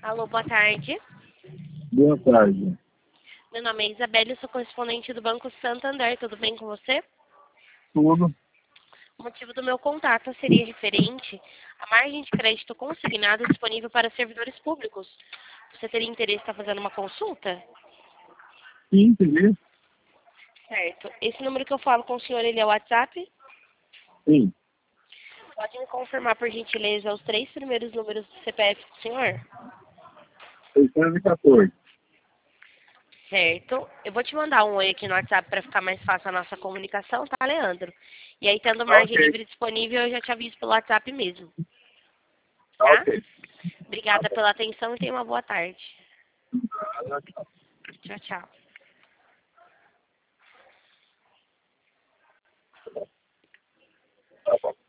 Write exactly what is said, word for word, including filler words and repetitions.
Alô, boa tarde. Boa tarde. Meu nome é Isabelle, eu sou correspondente do Banco Santander. Tudo bem com você? Tudo. O motivo do meu contato seria referente à margem de crédito consignada disponível para servidores públicos. Você teria interesse em estar fazendo uma consulta? Sim, entendeu? Certo. Esse número que eu falo com o senhor, ele é o WhatsApp? Sim. Pode me confirmar, por gentileza, os três primeiros números do C P F do senhor? seiscentos e quatorze. Certo. Eu vou te mandar um oi aqui no WhatsApp para ficar mais fácil a nossa comunicação, tá, Leandro? E aí, tendo margem Ok. livre disponível, eu já te aviso pelo WhatsApp mesmo, tá? Ok. Obrigada pela atenção e tenha uma boa tarde. Tchau, tchau. Tá bom.